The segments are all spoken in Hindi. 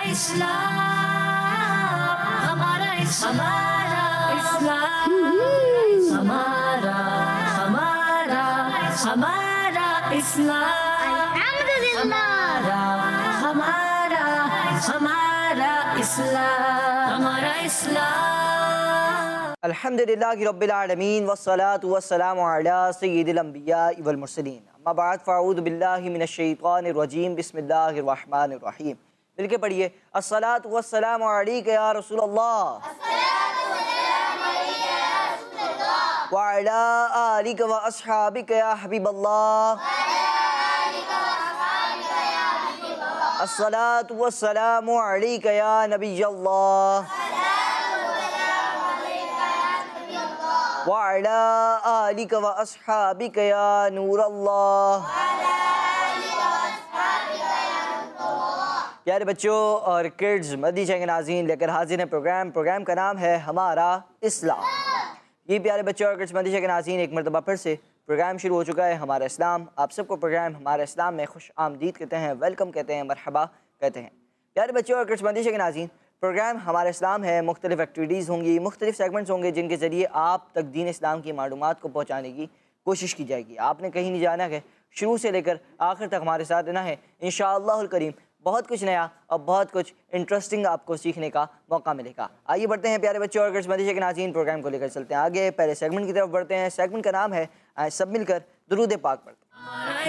हमारा इस्लाम, हमारा हमारा हमारा इस्लाम, हमारा हमारा हमारा इस्लाम, हमारा इस्लाम। अल्हम्दुलिल्लाहि रब्बिल आलमीन वस्सलातु वस्सलामु अला सय्यिदिल अंबिया वल मुरसलीन। अम्मा बाद फ़अऊज़ु बिल्लाहि मिनश शैतानिर रजीम। बिस्मिल्लाहिर रहमानिर रहीम। मिलके पढ़िए, अस्सलातु वस्सलामु अलैका या रसूलल्लाह व अला आलिका व अस्हाबिका या हबीबल्लाह। अस्सलातु वस्सलामु अलैका या नबियल्लाह व अला आलिका व अस्हाबिका या नूरल्लाह। प्यारे बच्चों और किड्स, मदनी चैनल के नाज़रीन लेकर हाजिर हैं प्रोग्राम का नाम है हमारा इस्लाम। ये प्यारे बच्चों और किड्स, मदनी चैनल के नाज़रीन, एक मरतबा फिर से प्रोग्राम शुरू हो चुका है हमारा इस्लाम। आप सबको प्रोग्राम हमारा इस्लाम में खुश आमदीद कहते हैं, वेलकम कहते हैं, मरहबा कहते हैं। प्यारे बच्चों और किड्स, मदनी चैनल के नाज़रीन, प्रोग्राम हमारा इस्लाम है। मुख्तलिफ एक्टिविटीज़ होंगी, मुख्तलिफ सेगमेंट्स होंगे जिनके ज़रिए आप तक दीन इस्लाम की मालूमात को पहुँचाने की कोशिश की जाएगी। आपने कहीं नहीं जाना है, शुरू से लेकर आखिर तक हमारे साथ रहना है। इंशाअल्लाहुल करीम बहुत कुछ नया और बहुत कुछ इंटरेस्टिंग आपको सीखने का मौका मिलेगा। आइए बढ़ते हैं प्यारे बच्चों और किड्स, मदनी चैनल के नाज़रीन, प्रोग्राम को लेकर चलते हैं आगे। पहले सेगमेंट की तरफ बढ़ते हैं। सेगमेंट का नाम है आए सब मिलकर दुरूद पाक पढ़ते हैं। हमारा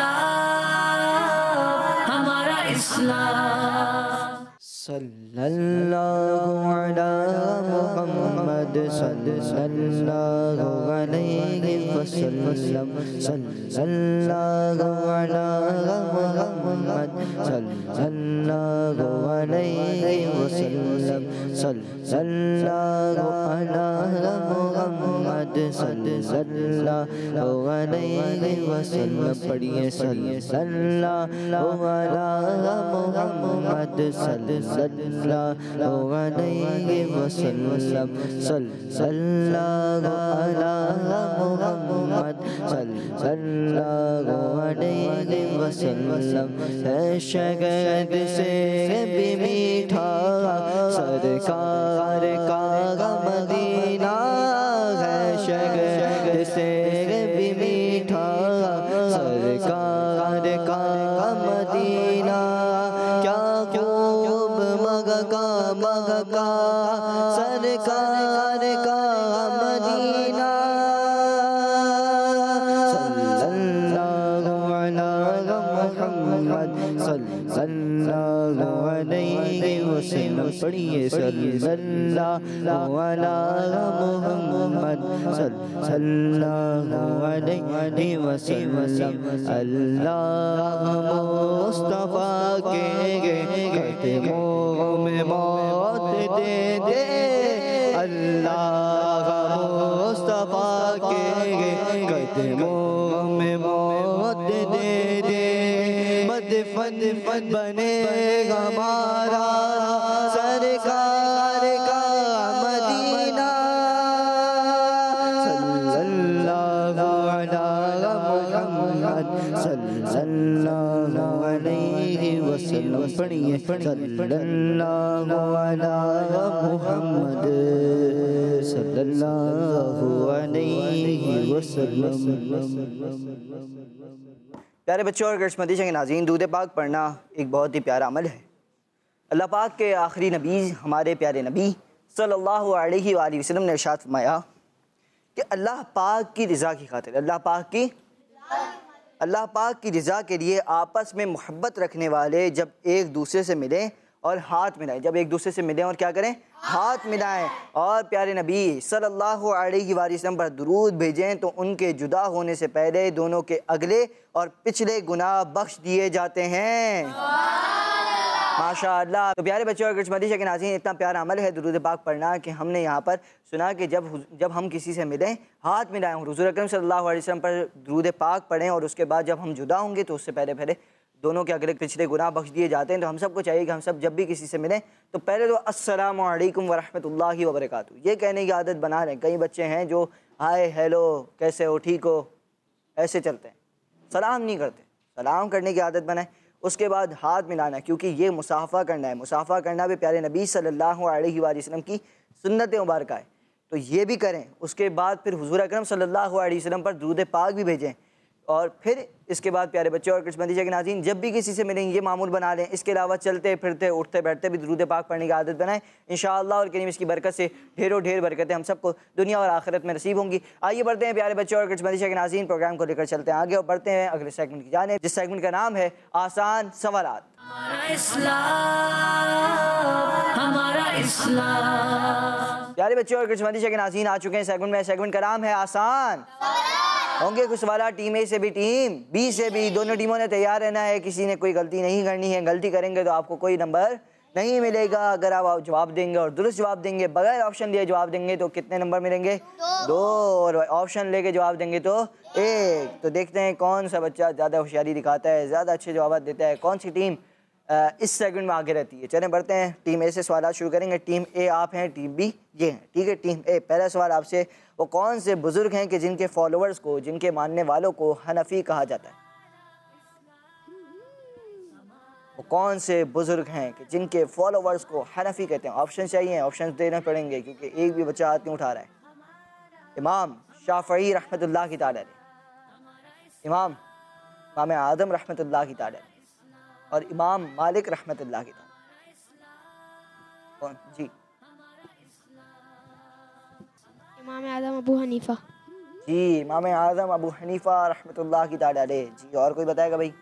इस्लाम सल्लल्लाहु अला मुहम्मद सल्लल्लाहु अलैहि वसल्लम। सल्लल्लाहु अला मुहम्मद सल्लल्लाहु अलैहि वसल्लम। सल्लल्लाहु अला मुहम्मद सल्लल्लाहु अलैहि वसल्लम। पढ़िए सल्लल्लाहु अला मुहम्मद सल्लल्लाहु अलैहि वसल्लम। सल्लल्लाहु अला मुहम्मद सल्लल्लाहु अलैहि वसल्लम। है शगद से भी मीठा सरकार का मदीना, है शगद से भी मीठा सरकार का मदीना। क्या खूब मगका सरकार का मदीना। सल्लल्लाहु अला मुहम्मद सल्लल्लाहु अलैहि वसल्लम। पढ़िए सल्लल्लाहु अला मुहम्मद सल्लल्लाहु अलैहि वसल्लम। अल्लाह मुस्तफा के कदमों में मौत दे दे। अल्लाह मुस्तफा के कदमों में मौत दे दे। मदफन बनेगा हमारा सरकार का मदीना। सल्लल्लाहु अला मुहम्मद सल्लल्लाहु अलैहि वसल्लम। पढ़िए सल्लल्लाहु अला मुहम्मद सल्लल्लाहु अलैहि वसल्लम। प्यारे बच्चों और किड्स, मदनी चैनल के नाज़रीन, दूध पाक पढ़ना एक बहुत ही प्यारा अमल है। अल्लाह पाक के आखिरी नबी हमारे प्यारे नबी सल्लल्लाहु अलैहि वसल्लम ने इरशाद फरमाया कि अल्लाह पाक की रज़ा की खातिर, अल्लाह पाक की रज़ा के लिए आपस में मोहब्बत रखने वाले जब एक दूसरे से मिलें और हाथ मिलाएं, जब एक दूसरे से मिलें और क्या करें, हाथ मिलाएं, और प्यारे नबी सल्लल्लाहु अलैहि वसल्लम पर दुरूद भेजें तो उनके जुदा होने से पहले दोनों के अगले और पिछले गुनाह बख्श दिए जाते हैं। माशाअल्लाह। तो प्यारे बच्चों और मदनी चैनल के नाज़रीन, इतना प्यारा अमल है दुरूद पाक पढ़ना कि हमने यहाँ पर सुना कि जब हम किसी से मिलें हाथ मिलाएं, हुज़ूर अकरम सल्लल्लाहु अलैहि वसल्लम पर दुरूद पाक पढ़ें, और उसके बाद जब हम जुदा होंगे तो उससे पहले दोनों के अगले पिछले गुनाह बख्श दिए जाते हैं। तो हम सबको चाहिए कि हम सब जब भी किसी से मिलें तो पहले तो अस्सलामु अलैकुम व रहमतुल्लाहि व बरकातुहू ये कहने की आदत बना लें। कई बच्चे हैं जो हाय हेलो कैसे हो ठीक हो ऐसे चलते हैं, सलाम नहीं करते। सलाम करने की आदत बनाएं। उसके बाद हाथ मिलाना है, क्योंकि ये मुसाफा करना है। मुसाफा करना भी प्यारे नबी सल्लल्लाहु अलैहि वसल्लम की सुन्नत मुबारक है, तो ये भी करें। उसके बाद फिर हुजूर अकरम सल्लल्लाहु अलैहि वसल्लम पर दुरूद पाक भी भेजें। और फिर इसके बाद प्यारे बच्चे और कृष्णमंदी के नाज़रीन, जब भी किसी से मिलेंगे ये मामूल बना लें। इसके अलावा चलते फिरते उठते बैठते भी दुरूद पाक पढ़ने की आदत बनाएं। इंशाअल्लाह और करीम इसकी बरकत से ढेरों ढेर बरकतें हम सबको दुनिया और आखिरत में नसीब होंगी। आइए बढ़ते हैं प्यारे बच्चे और कृष्णमंदी के नाज़रीन, प्रोग्राम को लेकर चलते हैं आगे और बढ़ते हैं अगले सेगमेंट की जानिब, जिस सेगमेंट का नाम है आसान सवालात। हमारा इस्लाम। प्यारे बच्चे और कृष्णमंदी के नाज़रीन आ चुके हैं सेगमेंट में। सेगमेंट का नाम है आसान। होंगे कुछ सवाल टीम ए से भी टीम बी से भी, दोनों टीमों ने तैयार रहना है। किसी ने कोई गलती नहीं करनी है। गलती करेंगे तो आपको कोई नंबर नहीं मिलेगा। अगर आप जवाब देंगे और दुरुस्त जवाब देंगे, बगैर ऑप्शन दिए जवाब देंगे तो कितने नंबर मिलेंगे? 2। और ऑप्शन लेके जवाब देंगे तो 1। तो देखते हैं कौन सा बच्चा ज़्यादा होशियारी दिखाता है, ज़्यादा अच्छे जवाब देता है, कौन सी टीम इस सेगमेंट में आगे रहती है। चलें बढ़ते हैं, टीम ए से सवाल शुरू करेंगे। टीम ए आप हैं, टीम बी ये हैं, ठीक है। टीम ए, पहला सवाल आपसे, वो कौन से बुजुर्ग हैं कि जिनके फॉलोअर्स को, जिनके मानने वालों को हनफी कहा जाता है? वो कौन से बुजुर्ग हैं कि जिनके फॉलोअर्स को हनफी कहते हैं? ऑप्शन चाहिए, ऑप्शन देने पड़ेंगे क्योंकि एक भी बच्चा हाथ नहीं उठा रहा है। इमाम शाफई रहमतुल्लाह की ताला, इमाम आदम रहमतुल्लाह की ताला और इमाम मालिक रहमतुल्लाह की ताला। कौन जी? इमाम आज़म अबू हनीफा। जी, इमाम आज़म अबू हनीफा रहमतुल्लाह की ताला जी। और कोई बताएगा भाई?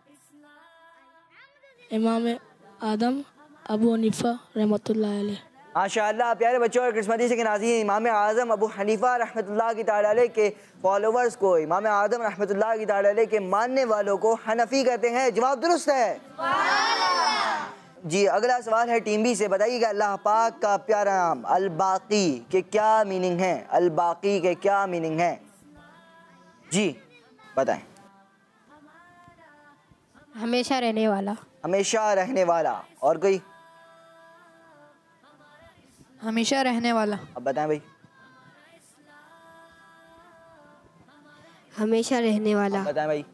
इमाम आदम अबू हनीफा रहमतुल्लाह अलैह। माशाअल्लाह प्यारे बच्चों और किस्मती से के नाज़रीन, इमाम आज़म अबू हनीफा रहमतुल्लाह की ताला अलैह के फॉलोवर्स को, इमाम आदम रहमतुल्लाह की ताला अलैह के मानने वालों को हनफी कहते हैं। जवाब दुरुस्त है जी। अगला सवाल है टीम बी से, बताइएगा अल्लाह पाक का प्यारा नाम अल बाकी के क्या मीनिंग है? अल बाकी के क्या मीनिंग है जी, बताएं। हमेशा रहने वाला। हमेशा रहने वाला। और कोई? हमेशा रहने वाला। अब बताएं भाई। हमेशा रहने वाला। बताएं भाई।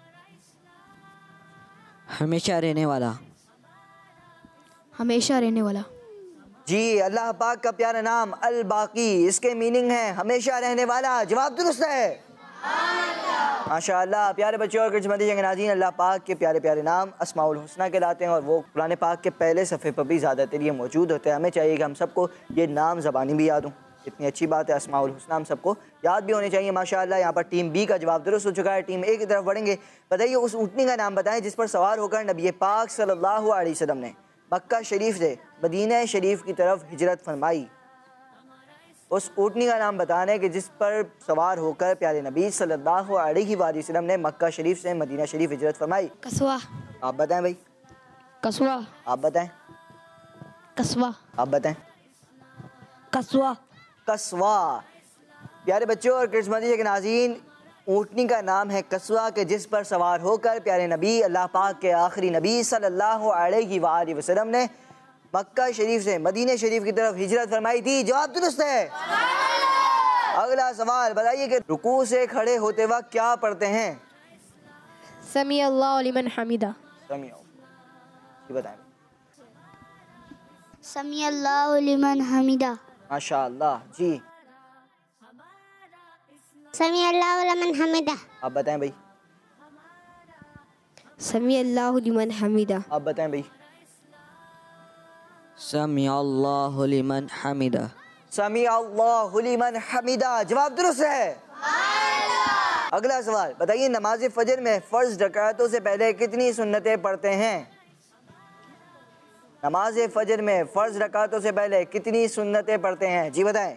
हमेशा रहने वाला। हमेशा रहने वाला जी, अल्लाह पाक का प्यारा नाम अल बाकी, इसके मीनिंग है हमेशा रहने वाला। जवाब दुरुस्त है माशाअल्लाह। प्यारे बच्चों और किस्मती के नाज़रीन, अल्लाह पाक के प्यारे प्यारे नाम अस्माउल हुस्ना कहलाते हैं और वो कुरान पाक के पहले सफ़े पर भी ज़्यादातर ये मौजूद होते हैं। हमें चाहिए कि हम सबको ये नाम ज़बानी भी याद हों। इतनी अच्छी बात है, अस्माउल हुस्ना हम सबको याद भी होने चाहिए माशाअल्लाह। यहाँ पर टीम बी का जवाब दुरुस्त हो चुका है। टीम ए की तरफ बढ़ेंगे। बताइए उस ऊँटनी का नाम बताएं जिस पर सवार होकर नबी पाक सल्लल्लाहु अलैहि वसल्लम ने मक्का शरीफ से मदीना शरीफ की तरफ हिजरत फरमाई। उस ऊँटनी का नाम बताने कि जिस पर सवार होकर प्यारे नबी सल्लल्लाहु अलैहि वसल्लम ने मक्का शरीफ से मदीना शरीफ हिजरत फरमाई। कस्वा। आप बताएं भाई। कस्वा। आप बताएं। कस्वा। आप बताएं। कस्वा। कस्वा। प्यारे बच्चों और किस्मती के नाज़रीन, ऊँटनी का नाम है कस्वा के जिस पर सवार होकर प्यारे नबी, अल्लाह पाक के आखिरी नबी सल्लल्लाहु अलैहि वसल्लम ने मक्का शरीफ से मदीना शरीफ की तरफ हिजरत फरमाई थी। जवाब दुरुस्त है। अगला सवाल, बताइए कि रुकू से खड़े होते वक्त क्या पढ़ते हैं? समी अल्लाहु लिमन हमीदा। बताएं। समी अल्लाहु लिमन हमीदा। माशाअल्लाह जी। समी अल्लाहु लिमन हमीदा। आप बताएं भाई। समी अल्लाहु लिमन हमीदा। आप बताएं भाई। समी अल्लाहु लिमन हमीदा। समी अल्लाहु लिमन हमीदा। जवाब दुरुस्त है। अगला सवाल, बताइए नमाज फजर में फ़र्ज रकातों से पहले कितनी सुन्नतें पढ़ते हैं? नमाज फजर में फ़र्ज रकातों से पहले कितनी सुन्नतें पढ़ते हैं जी, बताएं।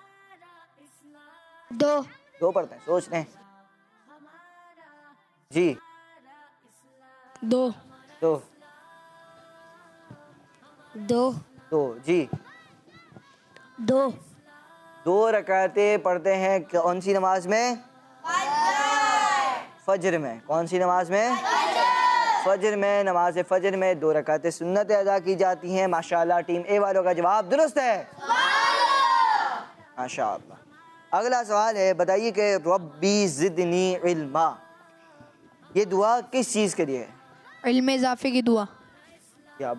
2 पढ़ते हैं, सोच लें जी। 2 जी। 2 रकातें पढ़ते हैं कौन सी नमाज में? फजर में। कौन सी नमाज में? फजर में। नमाज फजर में 2 रकातें सुन्नतें अदा की जाती हैं। माशाअल्लाह, टीम ए वालों का जवाब दुरुस्त है माशाअल्लाह। अगला सवाल है, बताइए कि रब्बी ज़िदनी इल्मा, ये दुआ किस चीज़ के लिए है? इल्म इजाफे की दुआ। क्या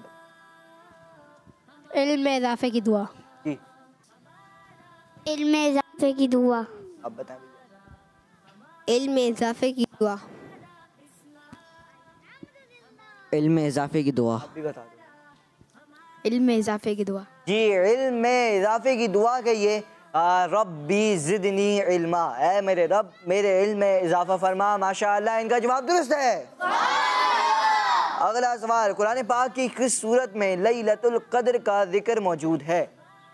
इल्म में इजाफे की दुआ। जी इल्म में इजाफे की दुआ। आप बताएं भैया। इल्म में इजाफे की दुआ। इल्म में इजाफे की दुआ। आप भी बता दो। इल्म में इजाफे की दुआ। जी इल्म में इजाफे की दुआ कहिए। रब्बी ज़िदनी इल्मा, ऐ मेरे रब मेरे इल्म में इजाफा फरमा। माशाअल्लाह, इनका जवाब दुरुस्त है। अगला सवाल, कुरान पाक की किस सूरत में लैलतुल क़द्र का जिक्र मौजूद है?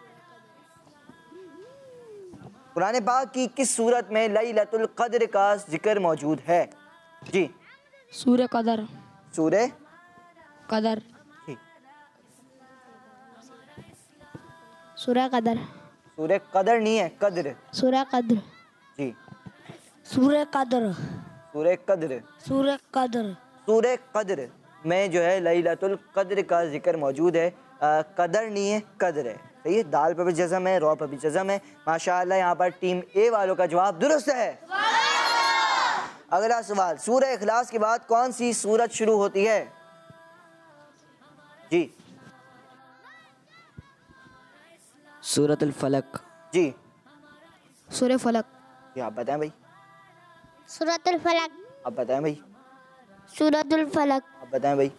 कुरान पाक की किस सूरत में लैलतुल क़द्र का जिक्र मौजूद है? जी सूरह कदर। सूरह कदर। जी सूरह कदर। सूरह कदर नहीं है, कद्र। सूरह कद्र। जी सूरह कदर। सूरह कद्र। सूरह कदर। सूरह कद्र में जो है लैलतुल क़द्र का जिक्र मौजूद है। कदर नहीं है, कद्र है। सही है, दाल पर भी जज़म है, रॉ पर भी जज़म है। माशाअल्लाह, यहाँ पर टीम ए वालों का जवाब दुरुस्त है। अगला सवाल, सूरह इखलास के बाद कौन सी सूरत शुरू होती है? जी सूरतुल फलक। जी सूरह फलक। जी आप बताएं भाई। सूरतुल फलक। आप बताएं भाई। सूरतुल फलक। आप बताएं भाई।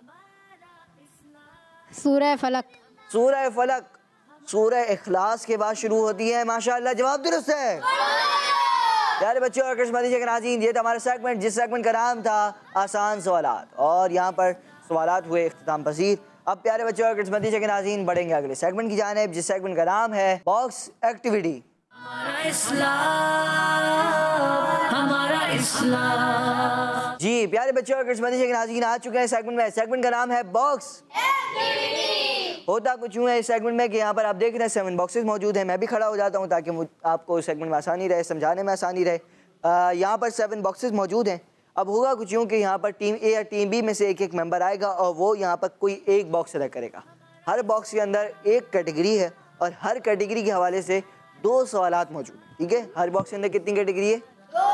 सूरह फलक। सूरह फलक सूरह इखलास के बाद शुरू होती है। माशाअल्लाह, जवाब दुरुस्त है। प्यारे बच्चों और कृष्ण के नाज़रीन, ये था हमारा सेगमेंट, जिस सेगमेंट का नाम था आसान सवालात, और यहाँ पर सवालात हुए इख्तिताम पसीर। अब प्यारे बच्चों और कृष्ण के नाज़रीन बढ़ेंगे अगले सेगमेंट की जानिब, जिस सेगमेंट का नाम है बॉक्स एक्टिविटी। हमारा इस्लाम। जी प्यारे बच्चों और कृष्ण के नाज़रीन आ चुके हैं सेगमेंट में। सेगमेंट का नाम है बॉक्स एक्टिविटी। होता कुछ यूँ है इस सेगमेंट में कि यहाँ पर आप देख रहे हैं 7 बॉक्सेस मौजूद हैं। मैं भी खड़ा हो जाता हूँ ताकि आपको सेगमेंट में आसानी रहे, समझाने में आसानी रहे। यहाँ पर 7 बॉक्सेस मौजूद हैं। अब होगा कुछ यूँ कि यहाँ पर टीम ए या टीम बी में से एक मेंबर आएगा और वो यहाँ पर कोई एक बॉक्स अदा करेगा। हर बॉक्स के अंदर एक कैटेगरी है और हर कैटेगरी के हवाले से 2 सवालात मौजूद हैं। ठीक है, हर बॉक्स के अंदर कितनी कैटेगरी है?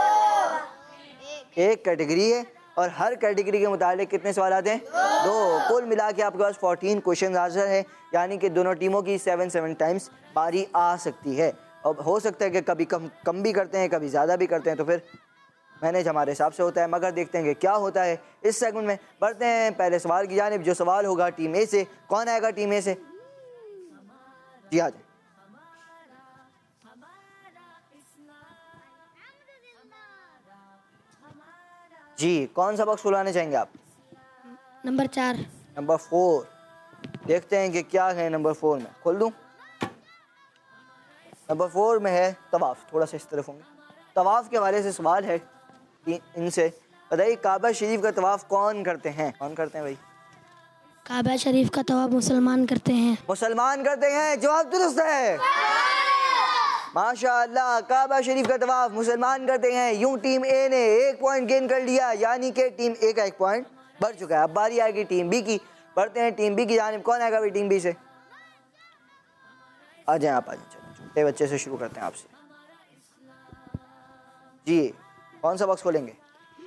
1 कैटेगरी है और हर कैटेगरी के मुताबिक कितने सवालात हैं? 2। कुल मिला के आपके पास 14 क्वेश्चन आंसर है, यानी कि दोनों टीमों की 7 टाइम्स बारी आ सकती है। और हो सकता है कि कभी कम भी करते हैं, कभी ज़्यादा भी करते हैं, तो फिर मैनेज हमारे हिसाब से होता है। मगर देखते हैं कि क्या होता है इस सेगमेंट में। बढ़ते हैं पहले सवाल की जानिब। जो सवाल होगा टीम ए से, कौन आएगा टीम ए से? जी आ जाए। जी कौन सा बॉक्स खुलाना चाहेंगे आप? नंबर 4। नंबर 4। देखते हैं कि क्या है नंबर 4 में। खोल दूं? नंबर 4 में है तवाफ़। थोड़ा सा इस तरफ होंगे। तवाफ़ के हवाले से सवाल है कि इनसे बताइए, काबा शरीफ का तवाफ़ कौन करते हैं? कौन करते हैं भाई? काबा शरीफ का तवाफ मुसलमान करते हैं। मुसलमान करते हैं। जवाब दुरुस्त है। माशाअल्लाह, काबा शरीफ का तवाफ मुसलमान करते हैं। यूं टीम ए ने 1 पॉइंट गेन कर लिया, यानी कि टीम ए का 1 पॉइंट बढ़ चुका है। अब बारी आएगी टीम बी की। बढ़ते हैं टीम बी की जानिब। कौन आएगा भाई टीम बी से? आ जाए आप, आ जाए। चलो छोटे बच्चे से शुरू करते हैं आपसे। जी कौन सा बॉक्स खोलेंगे?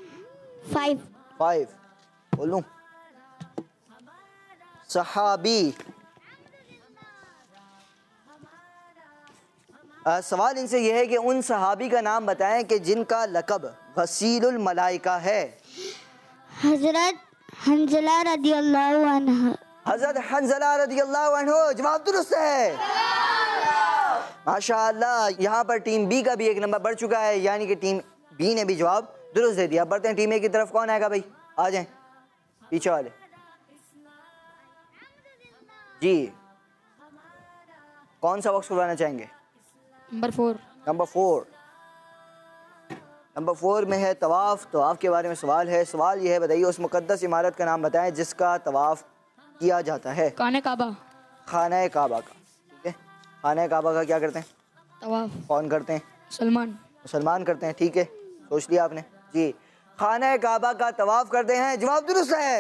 5। बोल लूं? सहाबी। सवाल इनसे यह है कि उन सहाबी का नाम बताएं कि जिनका लक़ब गसीलुल मलाइका है। हजरत हंजला रदियल्लाहु अन्हु। हजरत हंजला रदियल्लाहु अन्हु। जवाब दुरुस्त है। माशाअल्लाह, यहाँ पर टीम बी का भी 1 नंबर बढ़ चुका है, यानी कि टीम बी ने भी जवाब दुरुस्त दे दिया। बढ़ते हैं टीम ए की तरफ। कौन आएगा भाई? आ जाएं पीछे वाले। जी कौन सा बॉक्स खुलवाना चाहेंगे? नंबर 4। नंबर 4। नंबर 4 में है तवाफ़। तवाफ़ के बारे में सवाल है। सवाल यह है, बताइए उस मुक़द्दस इमारत का नाम बताएं जिसका तवाफ़ किया जाता है। काने काबा। खाना काबा का। ठीक है, खाना काबा का क्या करते हैं? तवाफ कौन करते हैं? मुसलमान। मुसलमान करते हैं। ठीक है, सोच लिया आपने। जी खाना काबा का तवाफ़ करते हैं। जवाब दुरुस्त है।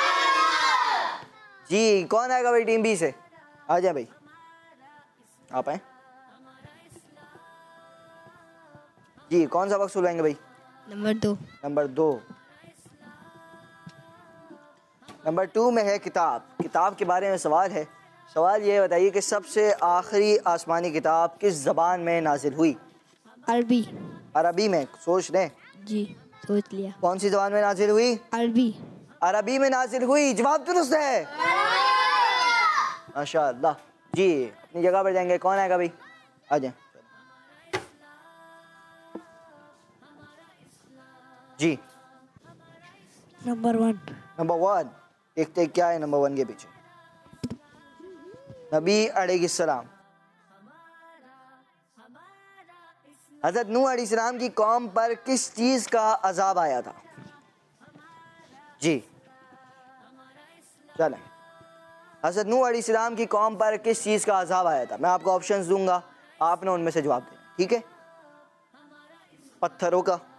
जी कौन आएगा भाई टीम बी से? आ जाए भाई, आप आए। जी कौन सा बॉक्स खुलवाएंगे भाई? नंबर 2। नंबर 2। नंबर 2 में है किताब। किताब के बारे में सवाल है। सवाल ये बताइए कि सबसे आखिरी आसमानी किताब किस ज़बान में नाजिल हुई? अरबी। अरबी में। सोच लें। जी सोच लिया। कौन सी ज़बान में नाजिल हुई? अरबी। अरबी में नाजिल हुई। जवाब दुरुस्त है, माशाअल्लाह। जी अपनी जगह पर जाएंगे। कौन आएगा भाई? आ जाए जी। नंबर 1। नंबर 1 देखते क्या है नंबर 1 के पीछे। नबी अलैहिस्सलाम, हज़रत नूह अलैहिस्सलाम की कौम पर किस चीज़ का अजाब आया था? जी चलें। हज़रत नूह अलैहिस्सलाम की कौम पर किस चीज़ का अजाब आया था? मैं आपको ऑप्शंस दूंगा, आपने उनमें से जवाब देना, ठीक है? पत्थरों का,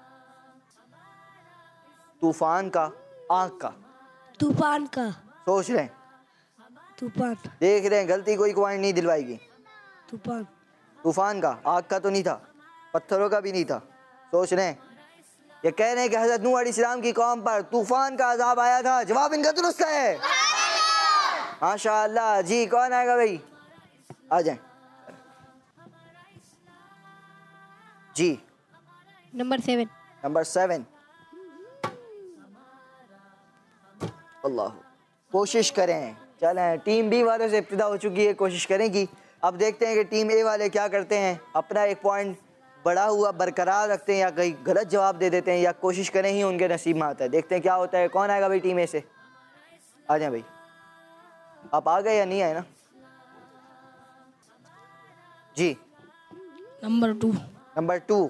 तूफान का, आग का। तूफान का। सोच लें, तूफान। देख रहे हैं गलती कोई पॉइंट नहीं दिलवाएगी। तूफान। तूफान का, आग का तो नहीं था, पत्थरों का भी नहीं था। सोच लें, ये कह रहे हैं कि हज़रत नूह अलैहिस्सलाम की कौम पर तूफान का अजाब आया था। जवाब इनका दुरुस्त है, माशाअल्लाह। जी कौन आएगा भाई? आ जाए जी। नंबर 7। नंबर 7। अल्लाह, कोशिश करें। चलें, टीम बी वालों से इब्तिदा हो चुकी है, कोशिश करेंगी। अब देखते हैं कि टीम ए वाले क्या करते हैं। अपना एक पॉइंट बढ़ा हुआ बरकरार रखते हैं या कहीं गलत जवाब दे देते हैं या कोशिश करें ही उनके नसीब में आता है। देखते हैं क्या होता है। कौन आएगा भाई टीम ए से? आ जाए भाई। आप आ गए या नहीं आए ना? जी नंबर 2। नंबर 2।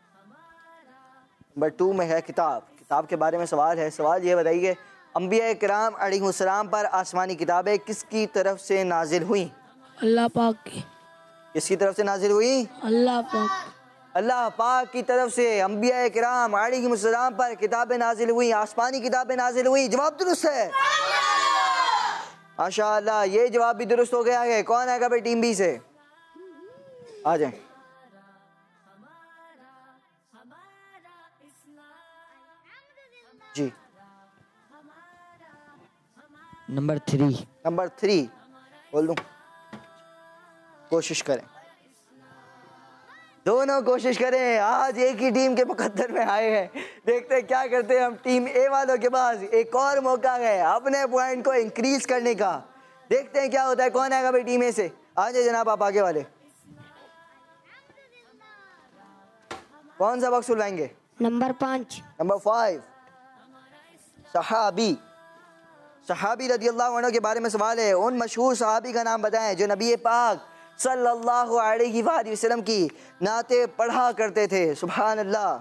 नंबर 2 में है किताब। किताब के बारे में सवाल है। सवाल ये बताइए, अंबिया किराम अलैहिस्सलाम पर आसमानी किताबें किसकी तरफ से नाजिल हुई? अल्लाह पाक की। किसकी तरफ से नाजिल हुई? अल्लाह पाक। अल्लाह पाक की तरफ से अंबिया किराम अलैहिस्सलाम पर किताबें नाजिल हुई, आसमानी किताबें नाजिल हुई। जवाब दुरुस्त है, माशाअल्लाह। ये जवाब भी दुरुस्त हो गया है। कौन आएगा भाई टीम बी से? आ जाए जी। नंबर 3। नंबर 3 बोल दूं? कोशिश करें, दोनों कोशिश करें। आज एक ही टीम के मुकद्दर में आए हैं। देखते हैं क्या करते हैं हम। टीम ए वालों के पास एक और मौका है अपने पॉइंट को इंक्रीज करने का। देखते हैं क्या होता है। कौन आएगा भाई टीम ए से? आ जाए जनाब, आप आगे वाले। कौन सा बॉक्स खुलवाएंगे? नंबर 5। नंबर 5 सहाबी। सहाबी रदियल्लाहु अन्हु के बारे में सवाल है। उन मशहूर सहाबी का नाम बताएं जो नबी पाक सल्लल्लाहु अलैहि वसल्लम की नाते पढ़ा करते थे। सुभान अल्लाह।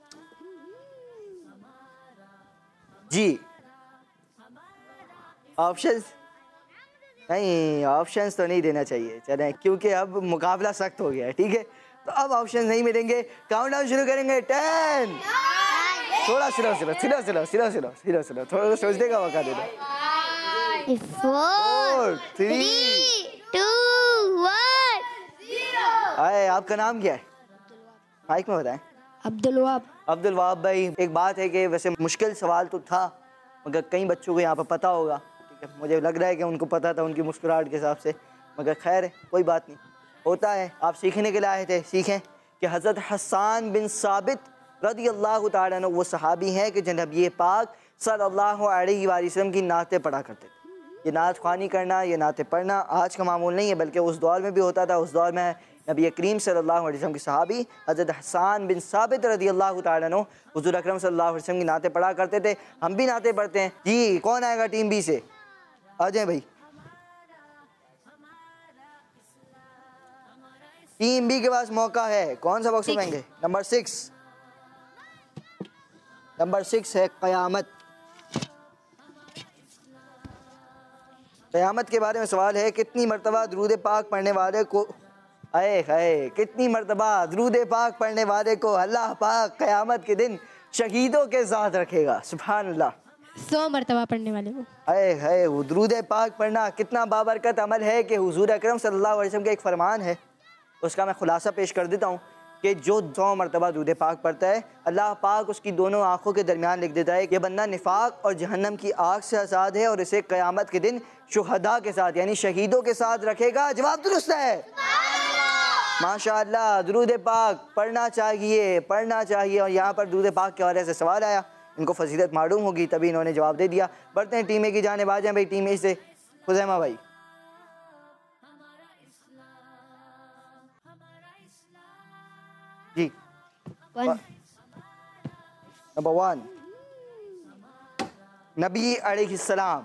जी ऑप्शंस नहीं, ऑप्शंस तो नहीं देना चाहिए। चलें, क्योंकि अब मुकाबला सख्त हो गया है, ठीक है? तो अब ऑप्शन नहीं मिलेंगे। काउंटडाउन शुरू करेंगे। 10। थोड़ा slow slow slow slow slow slow slow slow, थोड़ा सोचने का मौका दे दो। 4 3 2 1 आए। आपका नाम क्या है? माइक में बताएं। अब्दुल वहाब। अब्दुल वहाब भाई, एक बात है कि वैसे मुश्किल सवाल तो था, मगर कई बच्चों को यहाँ पर पता होगा, ठीक है? मुझे लग रहा है कि उनको पता था उनकी मुस्कुराहट के हिसाब से, मगर खैर है, कोई बात नहीं, होता है। आप सीखने के लिए आए थे, सीखें कि हज़रत हसन बिन साबित रज़ियल्लाहु ताला अन्हु वो सहाबी हैं कि जो नबी पाक सल्लल्लाहु अलैहि वसल्लम की नातें पढ़ा करते थे। ये नात ख़्वानी करना, ये नातें पढ़ना आज का मामूल नहीं है, बल्कि उस दौर में भी होता था। उस दौर में नबी करीम सल्लल्लाहु अलैहि वसल्लम के सहाबी हज़रत हसन बिन साबित रज़ियल्लाहु ताला अन्हु हुज़ूर अकरम सल्लल्लाहु अलैहि वसल्लम की नातें पढ़ा करते थे। हम भी नातें पढ़ते हैं। जी कौन आएगा टीम बी से? आ जाए भाई। टीम बी के पास मौका है। कौन सा बॉक्स उठाएंगे? नंबर 6। नंबर 6 है क़यामत। क़यामत के बारे में सवाल है। कितनी मरतबा दरूद पाक पढ़ने वाले को कितनी मरतबा दरूद पाक पढ़ने वाले को अल्लाह पाक क़यामत के दिन शहीदों के साथ रखेगा? सुभान अल्लाह। 100 मरतबा पढ़ने वाले को। वो दरूद पाक पढ़ना कितना बाबरकत अमल है कि हुजूर अकरम सल्लल्लाहु अलैहि वसल्लम का एक फरमान है, उसका मैं खुलासा पेश कर देता हूँ कि जो 100 मरतबा दूध पाक पड़ता है, अल्लाह पाक उसकी दोनों आँखों के दरमियान लिख देता है कि बंदा निफाक और जहन्नम की आग से आज़ाद है और इसे क़यामत के दिन शुहदा के साथ यानी शहीदों के साथ रखेगा। जवाब दुरुस्त है। माशाअल्लाह, दुरूद पाक पढ़ना चाहिए, पढ़ना चाहिए। और यहाँ पर दुरूद पाक के हवाले से सवाल आया, इनको फजीलत मालूम होगी तभी इन्होंने जवाब दे दिया। बढ़ते हैं टीम ए की जानिब। आ जाएं भाई टीम ए से खुज़ैमा भाई। जी 1 नंबर 1, नबी अलैहिस्सलाम।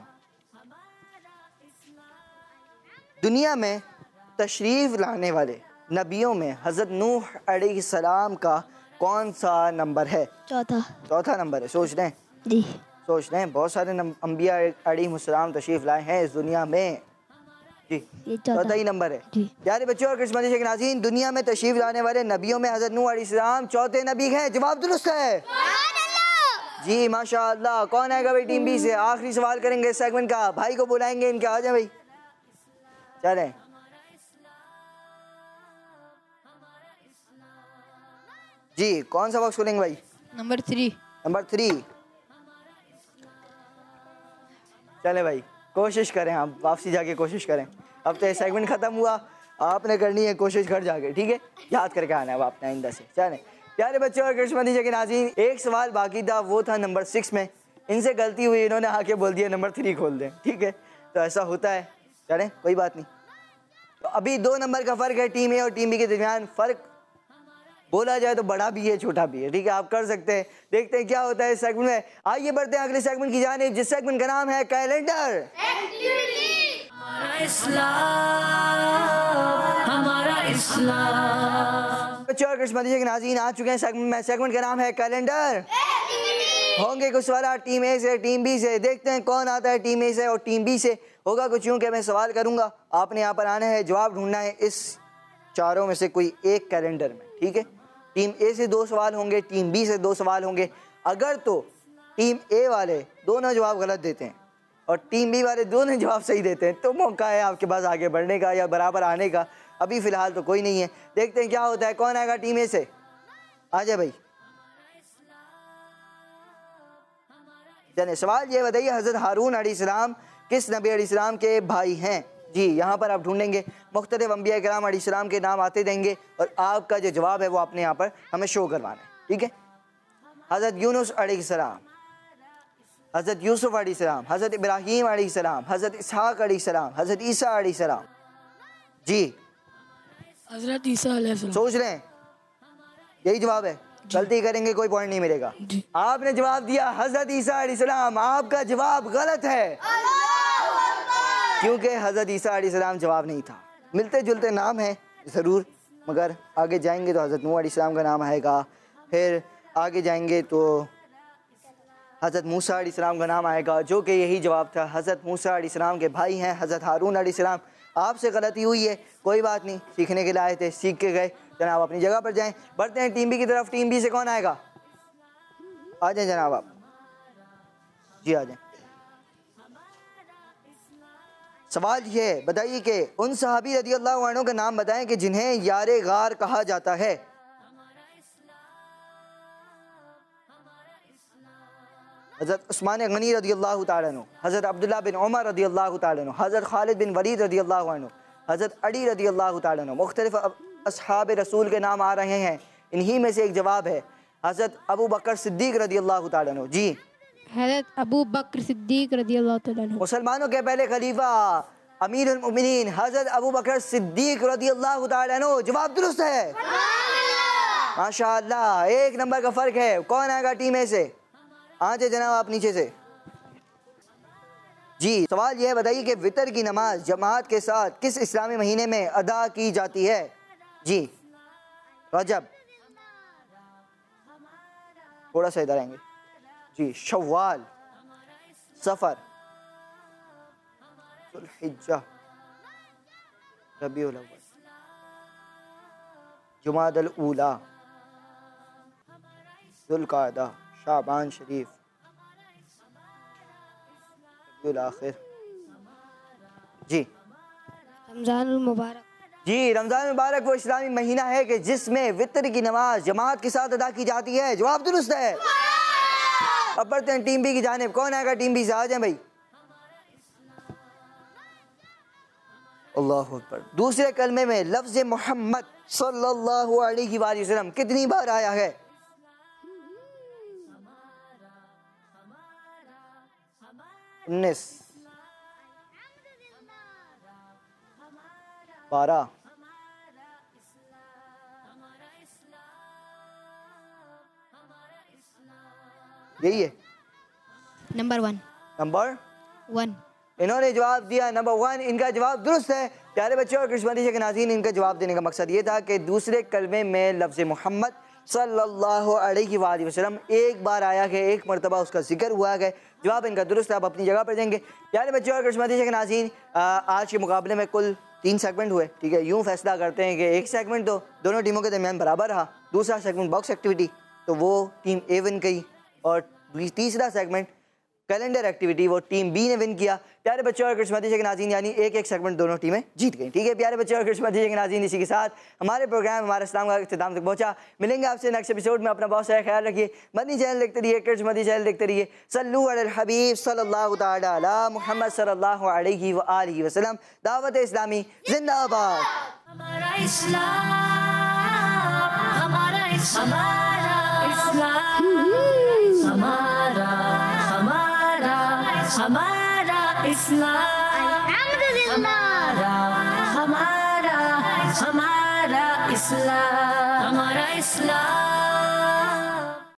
दुनिया में तशरीफ़ लाने वाले नबियों में हज़रत नूह अलैहिस्सलाम का कौन सा नंबर है? चौथा नंबर है। सोच लें, जी। सोच लें, बहुत सारे अंबिया अलैहिस्सलाम तशरीफ़ लाए हैं इस दुनिया में। जी, ये चौथा ही नंबर है। जी। प्यारे बच्चों और किस्मत के नाज़रीन, दुनिया में तशरीफ़ लाने वाले नबियों में हज़रत नूह अलैहिस्सलाम चौथे नबी हैं। जवाब दुरुस्त है। जी माशाअल्लाह। कौन आएगा भाई टीम बी से? आखिरी सवाल करेंगे इस सेगमेंट का। भाई को बुलाएंगे इनके, आ जाए भाई, चलें। जी, कौन सा बॉक्स खोलेंगे भाई? नंबर 3। नंबर 3। चले भाई, कोशिश करें, आप वापसी जाके कोशिश करें। अब तो ये सेगमेंट ख़त्म हुआ, आपने करनी है कोशिश घर जाके, ठीक है? याद करके आना है अब आपने आइंदा से। चलें प्यारे बच्चों और कृष्ण के नाज़रीन, एक सवाल बाकी था, वो था नंबर 6 में। इनसे गलती हुई, इन्होंने आके बोल दिया नंबर 3 खोल दें, ठीक है? तो ऐसा होता है, चलें कोई बात नहीं। तो अभी 2 नंबर का फ़र्क है टीम ए और टीम बी के दरमियान। फ़र्क बोला जाए तो बड़ा भी है छोटा भी है, ठीक है? आप कर सकते हैं। देखते हैं क्या होता है इस सेगमेंट में। आइए बढ़ते हैं अगले सेगमेंट की जानिब, जिस सेगमेंट का नाम है कैलेंडर। हमारा इस्लाम, हमारा इस्लाम। बच्चों और कृष्ण के नाज़रीन, आ चुके हैं सेगमेंट में। सेगमेंट का नाम है कैलेंडर। होंगे कुछ सवाल टीम ए से, टीम बी से। देखते हैं कौन आता है टीम ए से और टीम बी से। होगा कुछ यूँ कि मैं सवाल करूँगा, आपने यहाँ पर आना है, जवाब ढूंढना है इस चारों में से कोई एक कैलेंडर में, ठीक है? टीम ए से 2 सवाल होंगे, टीम बी से 2 सवाल होंगे। अगर तो टीम ए वाले दोनों जवाब गलत देते हैं और टीम बी वाले दोनों जवाब सही देते हैं तो मौका है आपके पास आगे बढ़ने का या बराबर आने का। अभी फ़िलहाल तो कोई नहीं है। देखते हैं क्या होता है। कौन आएगा टीम ए से? आ जाए भाई। चलिए, सवाल ये बताइए, हज़रत हारून अलैहिस्सलाम किस नबी अलैहिस्सलाम के भाई हैं? जी, यहाँ पर आप ढूंढेंगे, मुख्तलिफ अंबिया किराम अलैहिस्सलाम के नाम आते देंगे और आपका जो जवाब है वो आपने यहाँ पर हमें शो करवाना है, ठीक है? हज़रत यूनुस अलैहिस्सलाम, हज़रत यूसुफ अलैहिस्सलाम, हज़रत इब्राहीम अलैहिस्सलाम, हज़रत इसहाक़ अलैहिस्सलाम, हज़रत ईसा अलैहिस्सलाम। जी, हज़रत ईसा अलैहिस्सलाम। सोच रहे हैं? यही जवाब है? गलती करेंगे कोई पॉइंट नहीं मिलेगा। आपने जवाब दिया हज़रत ईसा अलैहिस्सलाम। आपका जवाब गलत है, क्योंकि हज़रत ईसा अलैहिस्सलाम जवाब नहीं था। मिलते जुलते नाम है ज़रूर, मगर आगे जाएंगे तो हज़रत नूह अलैहिस्सलाम का नाम आएगा, फिर आगे जाएंगे तो हज़रत मूसा अलैहिस्सलाम का नाम आएगा, जो कि यही जवाब था। हज़रत मूसा अलैहिस्सलाम के भाई हैं हज़रत हारून अलैहिस्सलाम। आपसे गलती हुई है, कोई बात नहीं, सीखने के लिए आए थे, सीख के गए। जनाब अपनी जगह पर जाएं। बढ़ते हैं टीम बी की तरफ। टीम बी से कौन आएगा? आ जाएं जनाब आप। जी आ जाएं। सवाल ये है, बताइए कि उन सहाबी रज़ियल्लाहु अन्हु का नाम बताएं कि जिन्हें यारे गार कहा जाता है। हज़रत उस्मान गनी रज़ियल्लाहु ताला अन्हु, हज़रत अब्दुल्लाह बिन उमर रज़ियल्लाहु ताला अन्हु, हज़रत खालिद बिन वलीद रज़ियल्लाहु अन्हु, हज़रत अली रज़ियल्लाहु ताला अन्हु। मुख्तलिफ अस्हाब रसूल के नाम आ रहे हैं, इन्हीं में से एक जवाब है हज़रत अबू बकर सिद्दीक़ रज़ियल्लाहु ताला अन्हु। जी, हज़रत अबू बकर सिद्दीक रज़ियल्लाहु तआला अन्हु। मुसलमानों के पहले खलीफा अमीरुल मोमिनीन हज़रत अबू बकर सिद्दीक़ रज़ियल्लाहु ताला अन्हु। जवाब दुरुस्त है। माशाअल्लाह, 1 नंबर का फ़र्क है। कौन आएगा टीम ए से? आ जाए जनाब आप नीचे से। जी, सवाल यह बताइए कि वितर की नमाज जमात के साथ किस इस्लामी महीने में अदा की जाती है? जी, रजब, थोड़ा सा इधर आएंगे। जी, शव्वाल, सफ़र, जुल्हिज्जा, रबीउल अव्वल, जुमादल ऊला, जुल्क़ादा, शाबान शरीफ, रबीउल आखिर। जी, रमज़ानुल मुबारक, जी, रमज़ान मुबारक वो इस्लामी महीना है कि जिसमें वितर की नमाज जमात के साथ अदा की जाती है। जवाब दुरुस्त है। अब बढ़ते हैं टीम बी की जानिब। कौन आएगा टीम बी से? आ जाए भाई। अल्लाहु अकबर। दूसरे कलमे में लफ्ज़ मोहम्मद सल्लल्लाहु अलैहि वसल्लम कितनी बार आया है? 19, 12, यही है नंबर 1 नंबर 1। इन्होंने जवाब दिया नंबर 1। इनका जवाब दुरुस्त है। प्यारे बच्चों और कृष्णमंदी के नाज़रीन, इनका जवाब देने का मकसद ये था कि दूसरे कलमे में लफ्ज़ मोहम्मद सल्लल्लाहु अलैहि वसल्लम एक बार आया है, एक मरतबा उसका जिक्र हुआ है। जवाब इनका दुरुस्त है। आप अपनी जगह पर देंगे। प्यारे बच्चों और कृष्णमंदी के नाज़रीन, आज के मुकाबले में कुल 3 सेगमेंट हुए। ठीक है, यूँ फैसला करते हैं कि एक सेगमेंट तो दोनों टीमों के दरमियान बराबर रहा, दूसरा सेगमेंट बॉक्स एक्टिविटी तो वो टीम ए विन की, और तीसरा सेगमेंट कैलेंडर एक्टिविटी वो टीम बी ने विन किया। प्यारे बच्चों और कृष्णमंदी के नाज़रीन, यानी एक सेगमेंट दोनों टीमें जीत गई। ठीक है प्यारे बच्चों और कृष्णमंदी के नाज़रीन, इसी के साथ हमारे प्रोग्राम हमारा इस्लाम का इख्तिताम तक पहुंचा। मिलेंगे आपसे नेक्स्ट एपिसोड में। अपना बहुत सारा ख्याल रखिए। मदनी चैनल देखते रहिए, कृष्णमंदी चैनल देखते रहिए। सल्लु अलल हबीब सल्लल्लाहु तआला अला मुहम्मद सल्लल्लाहु अलैहि व आलिहि वसल्लम। दावत इस्लामी जिंदाबाद। हमारा इस्लाम, हमारा इस्लाम, हमारा इस्लाम, हमारा इस्लाम, हमारा इस्लाम।